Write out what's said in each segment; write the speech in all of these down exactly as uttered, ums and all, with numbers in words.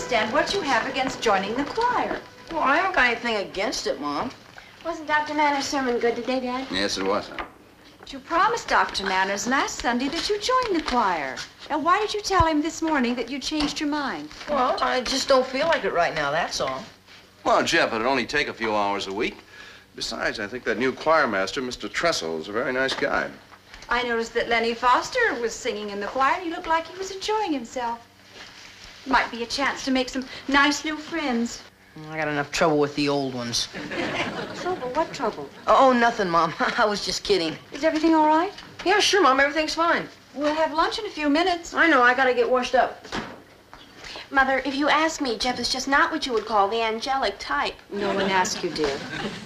understand what you have against joining the choir. Well, I haven't got anything against it, Mom. Wasn't Doctor Manners' sermon good today, Dad? Yes, it was. But you promised Doctor Manners last Sunday that you'd join the choir. Now, why did you tell him this morning that you changed your mind? Well, I just don't feel like it right now, that's all. Well, Jeff, it'd only take a few hours a week. Besides, I think that new choir master, Mister Tressel, is a very nice guy. I noticed that Lenny Foster was singing in the choir, and he looked like he was enjoying himself. Might be a chance to make some nice new friends. I got enough trouble with the old ones. Trouble? What trouble? Oh, nothing, Mom. I was just kidding. Is everything all right? Yeah, sure, Mom. Everything's fine. We'll have lunch in a few minutes. I know. I gotta get washed up. Mother, if you ask me, Jeff is just not what you would call the angelic type. No one asked you, dear.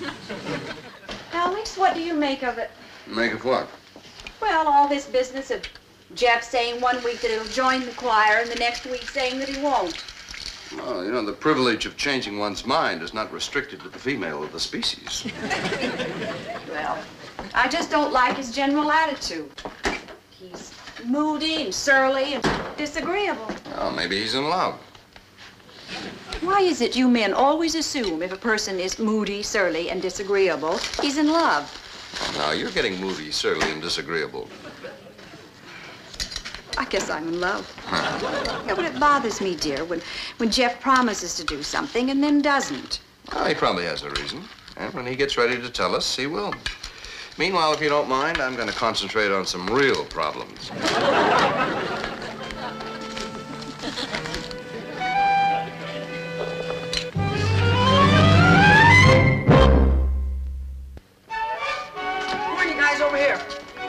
Alex, what do you make of it? Make of what? Well, all this business of Jeff saying one week that he'll join the choir and the next week saying that he won't. Well, you know, the privilege of changing one's mind is not restricted to the female of the species. Well, I just don't like his general attitude. He's moody and surly and disagreeable. Well, maybe he's in love. Why is it you men always assume if a person is moody, surly, and disagreeable, he's in love? Now, you're getting moody, surly, and disagreeable. I guess I'm in love. Yeah, but it bothers me, dear, when, when Jeff promises to do something and then doesn't. Well, he probably has a reason. And when he gets ready to tell us, he will. Meanwhile, if you don't mind, I'm going to concentrate on some real problems. Who are you guys over here?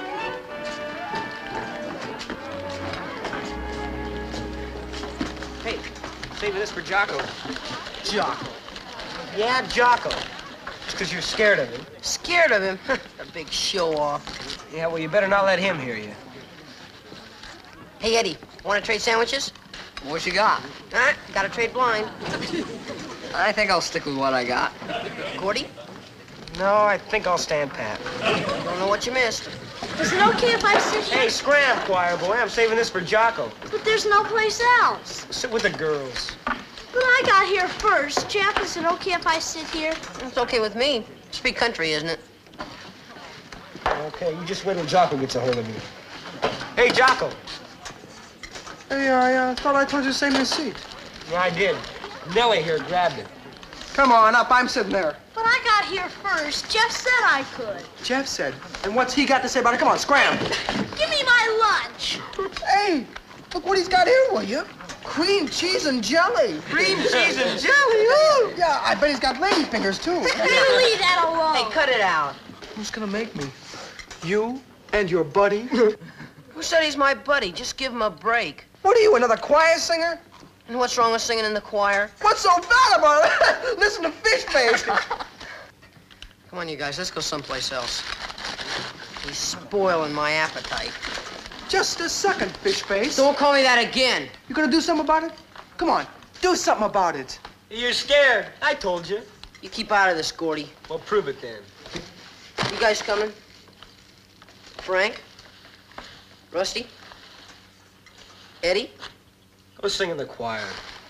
Hey, saving this for Jocko. Jocko. Yeah, Jocko. Just because you're scared of him. Scared of him? A big show-off. Yeah, well, you better not let him hear you. Hey, Eddie, want to trade sandwiches? What you got? All right, gotta trade blind. I think I'll stick with what I got. Gordy? No, I think I'll stand pat. Don't know what you missed. Is it okay if I sit here? Hey, scram, choir boy. I'm saving this for Jocko. But there's no place else. Sit with the girls. But I got here first. Jeff, is it okay if I sit here? It's okay with me. Speak country, isn't it? Okay, you just wait till Jocko gets a hold of you. Hey, Jocko. Hey, I uh, thought I told you to save me a seat. Yeah, I did. Nellie here grabbed it. Come on up, I'm sitting there. But I got here first. Jeff said I could. Jeff said. And what's he got to say about it? Come on, scram. Give me my lunch. Hey, look what he's got here, will you? Cream, cheese, and jelly. Cream, cheese, and Jelly, ooh. Yeah, I bet he's got lady fingers, too. You leave that alone. Hey, cut it out. Who's gonna make me? You and your buddy? Who said he's my buddy? Just give him a break. What are you, another choir singer? And what's wrong with singing in the choir? What's so bad about it? Listen to Fish Face. Come on, you guys, let's go someplace else. He's spoiling my appetite. Just a second, Fish Face. Don't call me that again. You gonna do something about it? Come on, do something about it. You're scared. I told you. You keep out of this, Gordy. Well, prove it then. You guys coming? Frank? Rusty? Eddie? Go sing in the choir.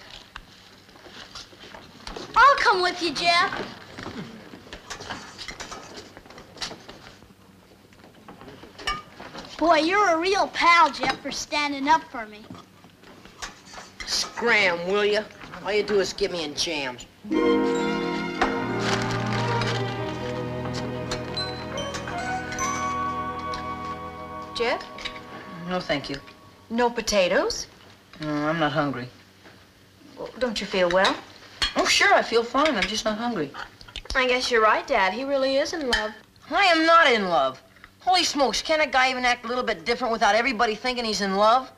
I'll come with you, Jeff. Boy, you're a real pal, Jeff, for standing up for me. Scram, will you? All you do is get me in jams. Jeff? No, thank you. No potatoes? No, I'm not hungry. Well, don't you feel well? Oh, sure, I feel fine. I'm just not hungry. I guess you're right, Dad. He really is in love. I am not in love. Holy smokes, can't a guy even act a little bit different without everybody thinking he's in love?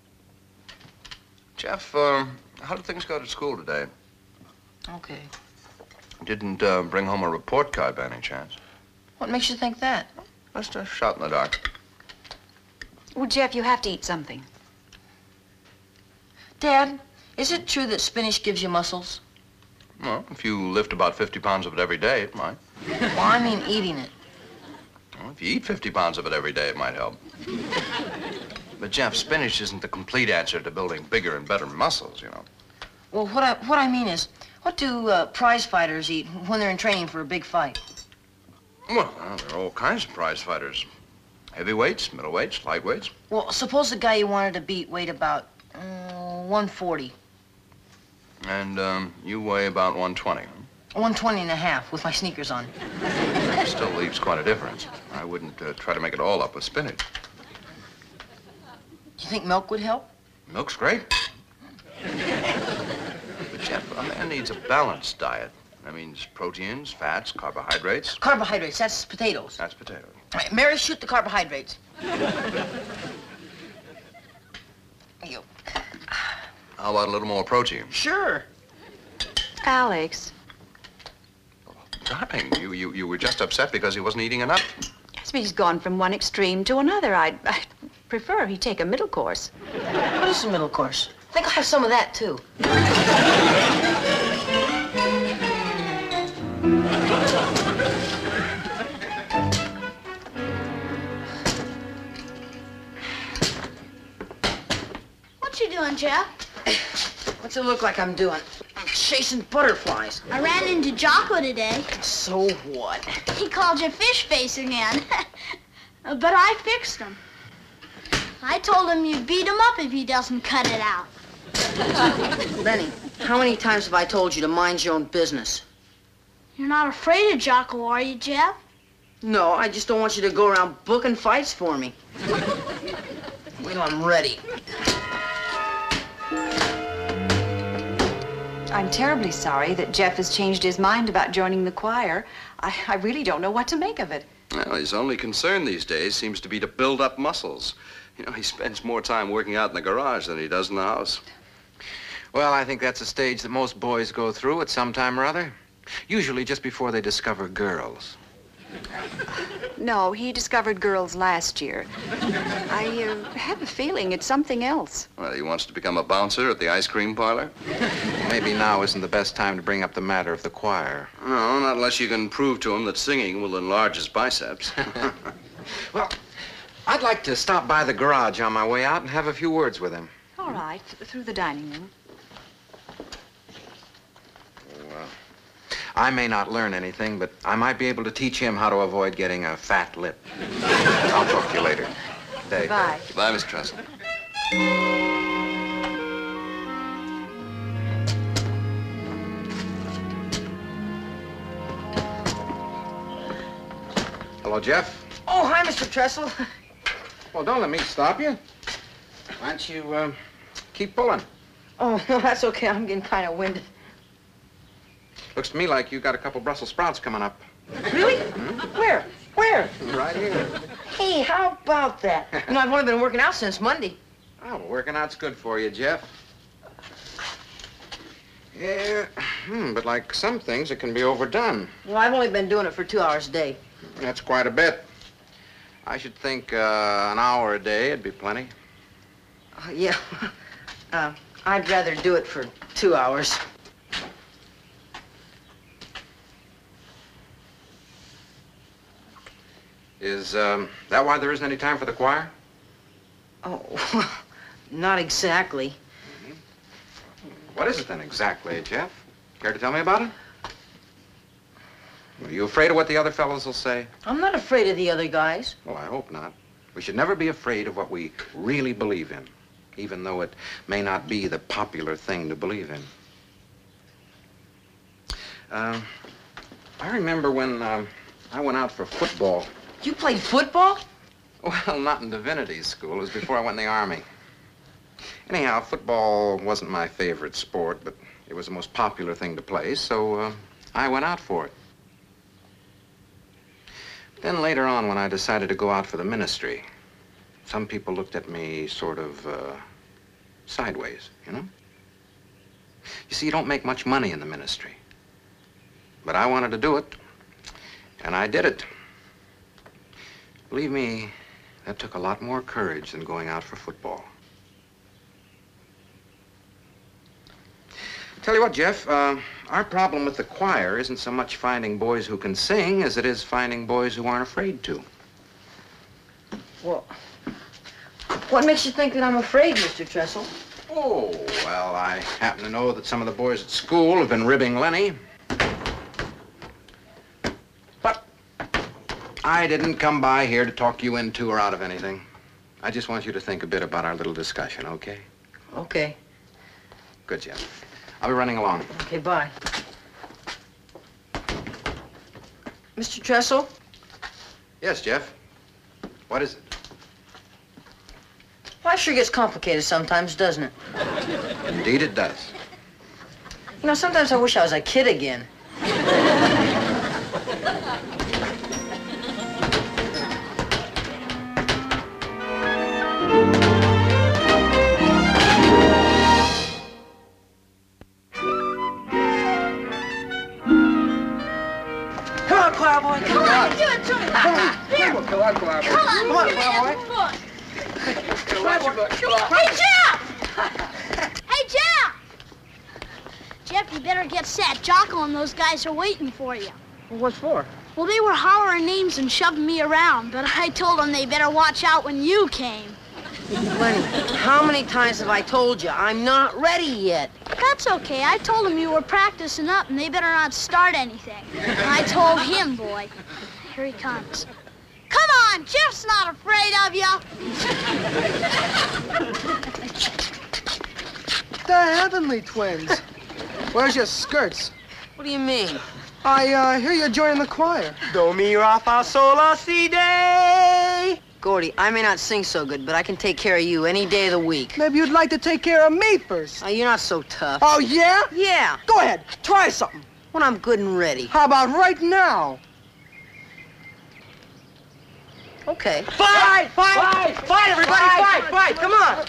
Jeff, uh, how did things go at school today? Okay. Didn't uh, bring home a report card by any chance? What makes you think that? Just a shot in the dark. Well, Jeff, you have to eat something. Dad, is it true that spinach gives you muscles? Well, if you lift about fifty pounds of it every day, it might. Well, I mean eating it. Well, if you eat fifty pounds of it every day, it might help. But, Jeff, spinach isn't the complete answer to building bigger and better muscles, you know. Well, what I, what I mean is, what do uh, prize fighters eat when they're in training for a big fight? Well, well, there are all kinds of prize fighters. Heavyweights, middleweights, lightweights. Well, suppose the guy you wanted to beat weighed about uh, one forty. And um, you weigh about one twenty, huh? one twenty and a half with my sneakers on. That still leaves quite a difference. I wouldn't uh, try to make it all up with spinach. You think milk would help? Milk's great. But, Jeff, a man needs a balanced diet. That means proteins, fats, carbohydrates. Carbohydrates, that's potatoes. That's potatoes. All right, Mary, shoot the carbohydrates. You. How about a little more protein? Sure. Alex. Darling, you, you, you were just upset because he wasn't eating enough. Yes, but he's gone from one extreme to another. I'd, I'd prefer he take a middle course. What is the middle course? I think I'll have some of that, too. What you doing, Jeff? What's it look like I'm doing? I'm chasing butterflies. I ran into Jocko today. So what? He called you fish face again. But I fixed him. I told him you'd beat him up if he doesn't cut it out. Lenny, how many times have I told you to mind your own business? You're not afraid of Jocko, are you, Jeff? No, I just don't want you to go around booking fights for me. Wait till I'm ready. I'm terribly sorry that Jeff has changed his mind about joining the choir. I, I really don't know what to make of it. Well, his only concern these days seems to be to build up muscles. You know, he spends more time working out in the garage than he does in the house. Well, I think that's a stage that most boys go through at some time or other. Usually just before they discover girls. No, he discovered girls last year. I uh, have a feeling it's something else. Well, he wants to become a bouncer at the ice cream parlor? Maybe now isn't the best time to bring up the matter of the choir. No, not unless you can prove to him that singing will enlarge his biceps. Well, I'd like to stop by the garage on my way out and have a few words with him. All right, th- through the dining room. Well, I may not learn anything, but I might be able to teach him how to avoid getting a fat lip. I'll talk to you later. Dave. Bye. Bye, Miss Trestle. Hello, Jeff. Oh, hi, Mister Trestle. Well, don't let me stop you. Why don't you uh, keep pulling? Oh, no, that's okay. I'm getting kind of winded. Looks to me like you got a couple Brussels sprouts coming up. Really? Where? Where? Right here. Hey, how about that? You know, I've only been working out since Monday. Oh, working out's good for you, Jeff. Yeah, hmm, but like some things, it can be overdone. Well, I've only been doing it for two hours a day. That's quite a bit. I should think uh, an hour a day would be plenty. Uh, yeah. uh, I'd rather do it for two hours. Is um, that why there isn't any time for the choir? Oh, not exactly. What is it then exactly, Jeff? Care to tell me about it? Are you afraid of what the other fellows will say? I'm not afraid of the other guys. Well, I hope not. We should never be afraid of what we really believe in, even though it may not be the popular thing to believe in. Uh, I remember when um, I went out for football. You played football? Well, not in divinity school. It was before I went in the Army. Anyhow, football wasn't my favorite sport, but it was the most popular thing to play, so uh, I went out for it. Then later on, when I decided to go out for the ministry, some people looked at me sort of uh, sideways, you know? You see, you don't make much money in the ministry. But I wanted to do it, and I did it. Believe me, that took a lot more courage than going out for football. Tell you what, Jeff, uh, our problem with the choir isn't so much finding boys who can sing as it is finding boys who aren't afraid to. Well, what makes you think that I'm afraid, Mister Trestle? Oh, well, I happen to know that some of the boys at school have been ribbing Lenny. But I didn't come by here to talk you into or out of anything. I just want you to think a bit about our little discussion, okay? Okay. Good, Jeff. I'll be running along. Okay, bye. Mister Tressel? Yes, Jeff. What is it? Life sure gets complicated sometimes, doesn't it? Indeed it does. You know, sometimes I wish I was a kid again. Come on, Choir Boy. Come Come on. on, give it to me. Here. Come on, Choir Boy. Come on, Come on, give me Choir that Boy. book. Watch your book. Come on. Hey, Jeff! Hey, Jeff! Jeff, you better get set. Jocko and those guys are waiting for you. What for? Well, they were hollering names and shoving me around, but I told them they better watch out when you came. Lenny, how many times have I told you I'm not ready yet? That's okay. I told them you were practicing up and they better not start anything. And I told him, boy. Here he comes. Come on, Jeff's not afraid of you. The Heavenly Twins. Where's your skirts? What do you mean? I uh, hear you're joining the choir. Do mi ra fa sol la si de. Gordy, I may not sing so good, but I can take care of you any day of the week. Maybe you'd like to take care of me first. Oh, you're not so tough. Oh, yeah? Yeah, Go ahead, try something. when I'm good and ready. How about right now? Okay. Fight! Fight! Fight, everybody! Fight! Fight! Come on!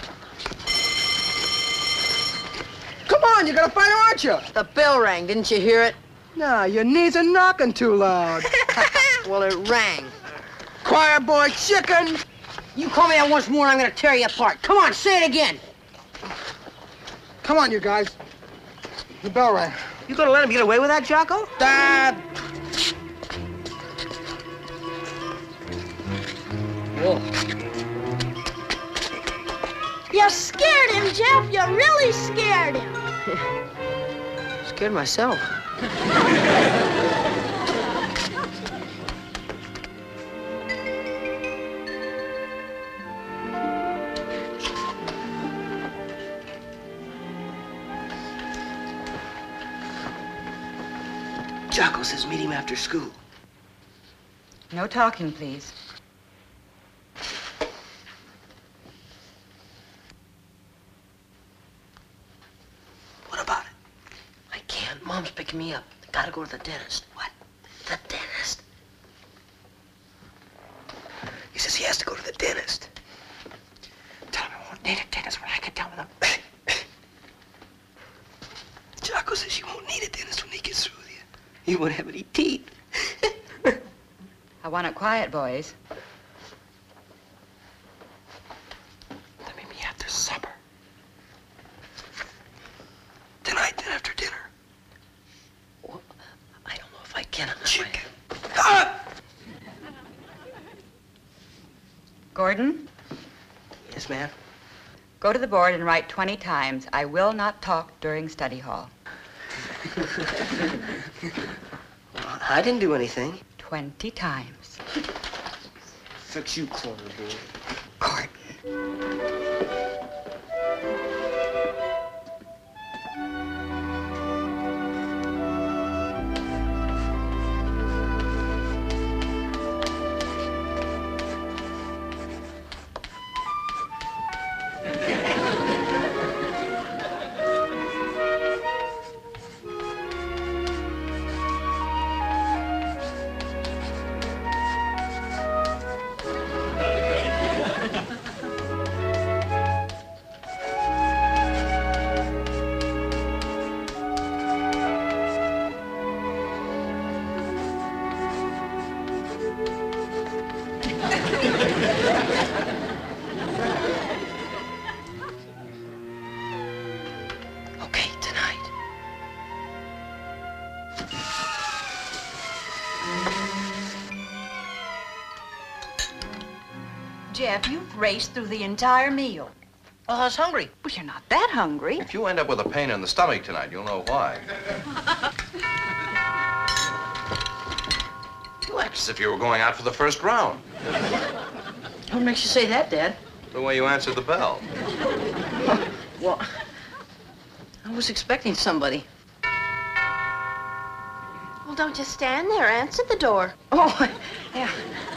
Come on, you're gonna fight, aren't you? The bell rang, didn't you hear it? Nah, your knees are knocking too loud. Well, it rang. Choir Boy chicken. You call me that once more and I'm gonna tear you apart. Come on, say it again. Come on, you guys. The bell rang. You gonna let him get away with that, Jocko? Dad. Whoa. You scared him, Jeff. You really scared him. Scared myself. Jocko says meet him after school. No talking, please. What about it? I can't. Mom's picking me up. Gotta go to the dentist. What? The dentist. He says he has to go to the dentist. Tell him I won't need a dentist when I get done with him. Jocko says you won't need a dentist when he gets through with you. You won't have any teeth. I want it quiet, boys. Then meet me after supper. Tonight, then after dinner. Well, I don't know if I can. Chicken. Ah! Gordon, Yes, ma'am. go to the board and write twenty times, I will not talk during study hall. I didn't do anything. twenty times. Fix you, clever boy. Gordon. Okay, tonight. Jeff, you've raced through the entire meal. Oh, I was hungry. Well, you're not that hungry. If you end up with a pain in the stomach tonight, you'll know why. You act as if you were going out for the first round. What makes you say that, Dad? The way you answered the bell. Well, I was expecting somebody. Well, don't just stand there. Answer the door. Oh, yeah.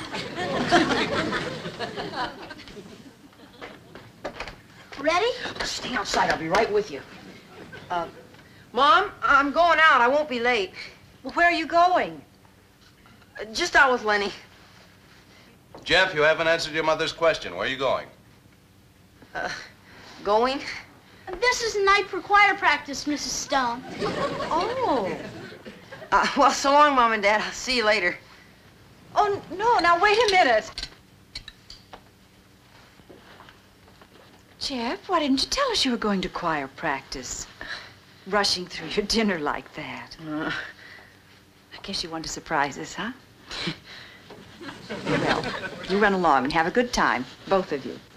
Ready? Stay outside. I'll be right with you. Uh, Mom, I'm going out. I won't be late. Well, where are you going? Uh, just out with Lenny. Jeff, you haven't answered your mother's question. Where are you going? Uh, going? This is night for choir practice, Missus Stone. Oh. Uh, well, so long, Mom and Dad. I'll see you later. Oh, no, now wait a minute. Jeff, why didn't you tell us you were going to choir practice? Rushing through your dinner like that. Uh, I guess you want to surprise us, huh? Well, you run along and have a good time, both of you.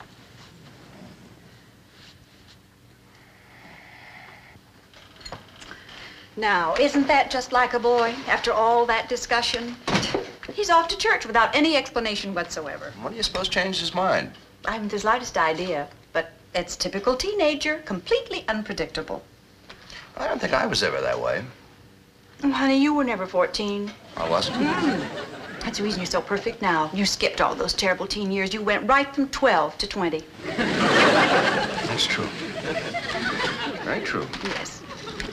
Now, isn't that just like a boy, after all that discussion? He's off to church without any explanation whatsoever. What do you suppose changed his mind? I haven't the slightest idea, but it's typical teenager, completely unpredictable. I don't think I was ever that way. Oh, honey, you were never fourteen. I wasn't. Mm. That's the reason you're so perfect now. You skipped all those terrible teen years. You went right from twelve to twenty. That's true. Very true. Yes.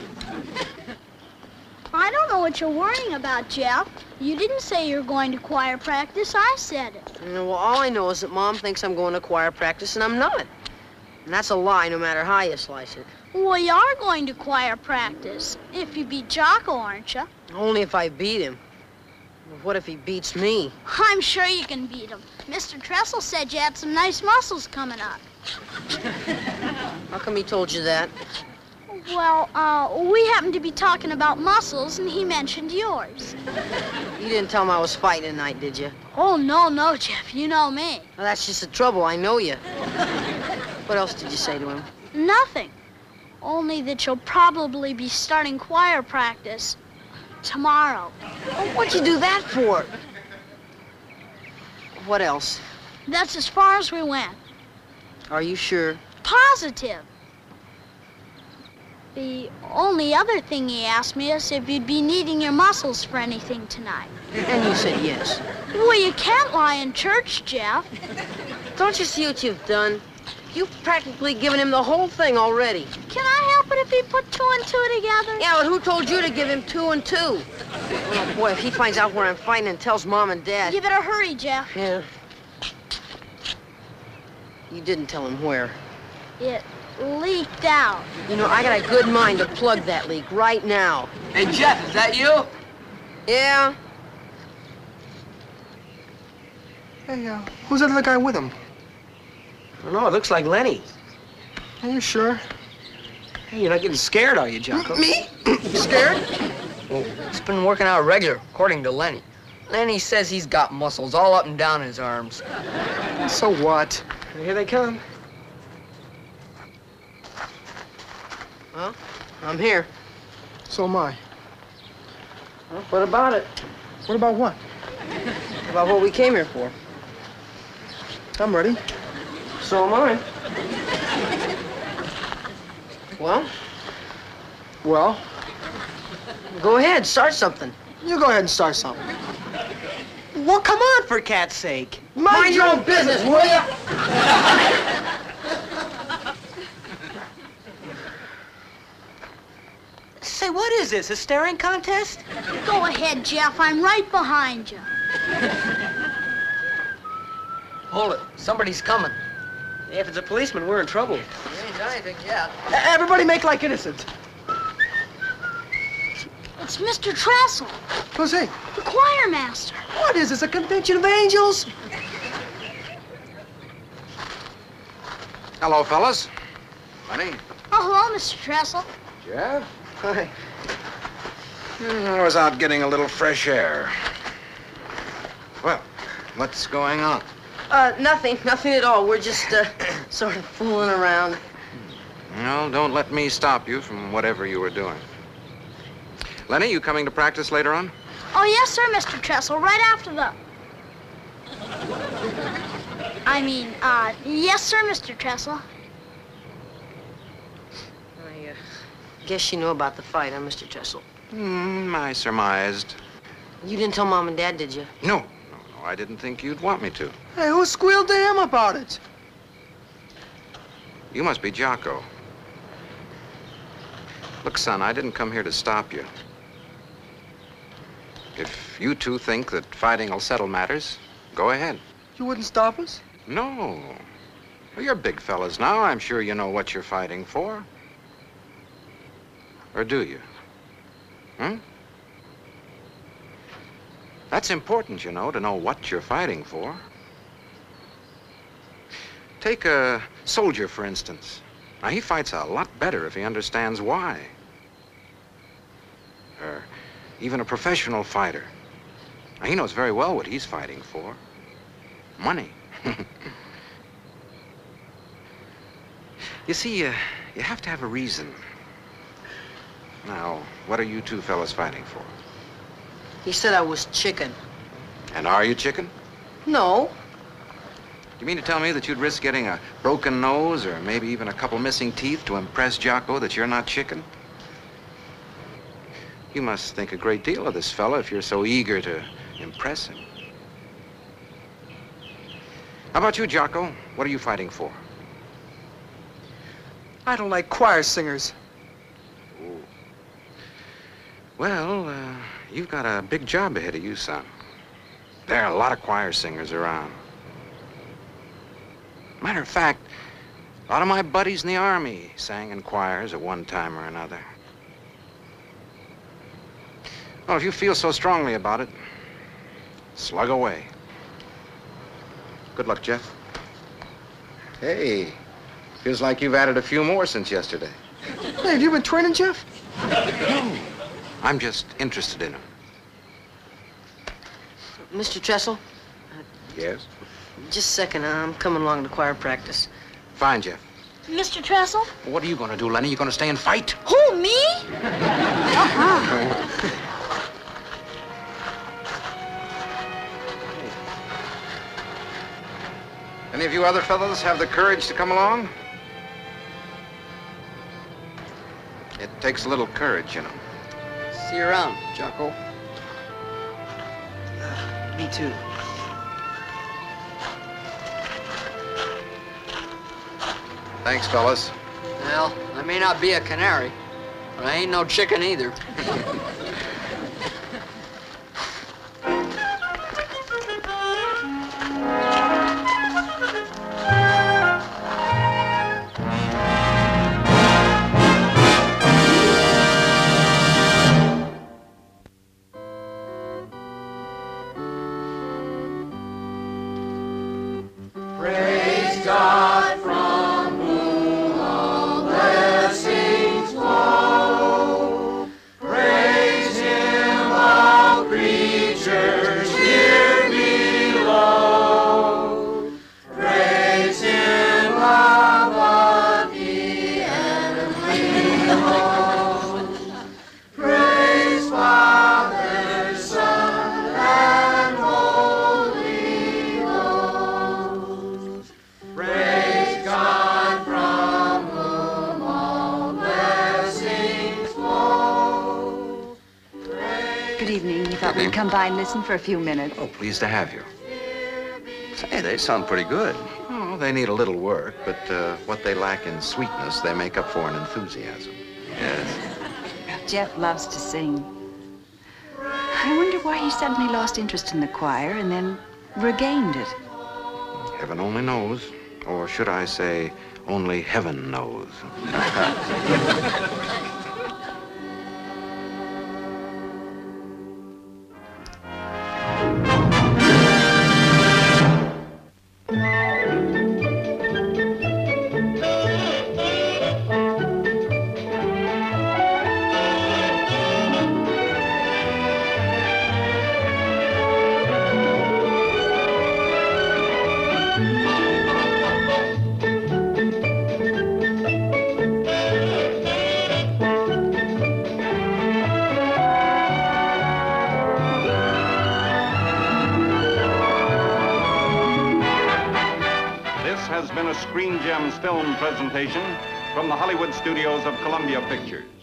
I don't know what you're worrying about, Jeff. You didn't say you're going to choir practice. I said it. you know, well, all I know is that Mom thinks I'm going to choir practice, and I'm not. And that's a lie, no matter how you slice it. Well, you are going to choir practice. If you beat Jocko, aren't you? Only if I beat him. What if he beats me? I'm sure you can beat him. Mister Tressel said you had some nice muscles coming up. How come he told you that? Well, uh, we happened to be talking about muscles, and he mentioned yours. You didn't tell him I was fighting tonight, did you? Oh, no, no, Jeff. You know me. Well, that's just the trouble. I know you. What else did you say to him? Nothing. Only that you'll probably be starting choir practice tomorrow. Oh, what'd you do that for? What else? That's as far as we went. Are you sure? Positive. The only other thing he asked me is if you'd be needing your muscles for anything tonight. And you said yes. Well, you can't lie in church, Jeff. Don't you see what you've done? You've practically given him the whole thing already. Can I help it if he put two and two together? Yeah, but who told you to give him two and two? Oh, boy, if he finds out where I'm fighting and tells Mom and Dad... You better hurry, Jeff. Yeah. You didn't tell him where. It leaked out. You know, I got a good mind to plug that leak right now. Hey, Jeff, is that you? Yeah? Hey, uh, who's that other guy with him? I don't know. It looks like Lenny. Are you sure? Hey, you're not getting scared, are you, Jocko? Me? Scared? Well, he's been working out regular, according to Lenny. Lenny says he's got muscles all up and down his arms. So what? Here they come. Well, I'm here. So am I. Well, what about it? What about what? About what we came here for. I'm ready. So am I. Well, Well, go ahead, start something. you go ahead and start something. Well, come on, for cat's sake. Mind your own business, will ya? Say, what is this, a staring contest? Go ahead, Jeff. I'm right behind you. Hold it, somebody's coming. If it's a policeman, we're in trouble. He ain't done anything yet. E- Everybody make like innocent. It's Mister Tressel, Who's he? the choir master. What is this, a convention of angels? Hello, fellas. Lenny? Oh, hello, Mister Tressel. Jeff? Hi. I was out getting a little fresh air. Well, what's going on? Uh, nothing, nothing at all. We're just, uh, Sort of fooling around. Well, don't let me stop you from whatever you were doing. Lenny, you coming to practice later on? Oh, yes, sir, Mister Trestle, right after the... I mean, uh, yes, sir, Mister Trestle. I uh, guess you know about the fight, huh, Mister Trestle? Hmm, I surmised. You didn't tell Mom and Dad, did you? No, no, no, I didn't think you'd want me to. Hey, who squealed to him about it? You must be Jocko. Look, son, I didn't come here to stop you. If you two think that fighting will settle matters, go ahead. You wouldn't stop us? No. Well, you're big fellas now. I'm sure you know what you're fighting for. Or do you? Hmm? That's important, you know, to know what you're fighting for. Take a soldier, for instance. Now, he fights a lot better if he understands why. Or even a professional fighter. Now, he knows very well what he's fighting for. Money. You see, uh, you have to have a reason. Now, what are you two fellas fighting for? He said I was chicken. And are you chicken? No. You mean to tell me that you'd risk getting a broken nose or maybe even a couple missing teeth to impress Jocko that you're not chicken? You must think a great deal of this fella if you're so eager to impress him. How about you, Jocko? What are you fighting for? I don't like choir singers. Oh. Well, uh, you've got a big job ahead of you, son. There are a lot of choir singers around. Matter of fact, a lot of my buddies in the Army sang in choirs at one time or another. Well, if you feel so strongly about it, slug away. Good luck, Jeff. Hey, feels like you've added a few more since yesterday. Hey, have you been training, Jeff? No, I'm just interested in him. Mister Trestle, Yes? just a second. I'm coming along to choir practice. Fine, Jeff. Mister Trestle? Well, what are you going to do, Lenny? You going to stay and fight? Who, me? Any of you other fellows have the courage to come along? It takes a little courage, you know. See you around, Jocko. Me too. Thanks, fellas. Well, I may not be a canary, but I ain't no chicken either. Come by and listen for a few minutes. Oh, pleased to have you. Say, they sound pretty good. Oh, they need a little work, but uh, what they lack in sweetness, they make up for in enthusiasm. Yes. Jeff loves to sing. I wonder why he suddenly lost interest in the choir and then regained it. Heaven only knows. Or should I say, only heaven knows. has been a Screen Gems film presentation from the Hollywood studios of Columbia Pictures.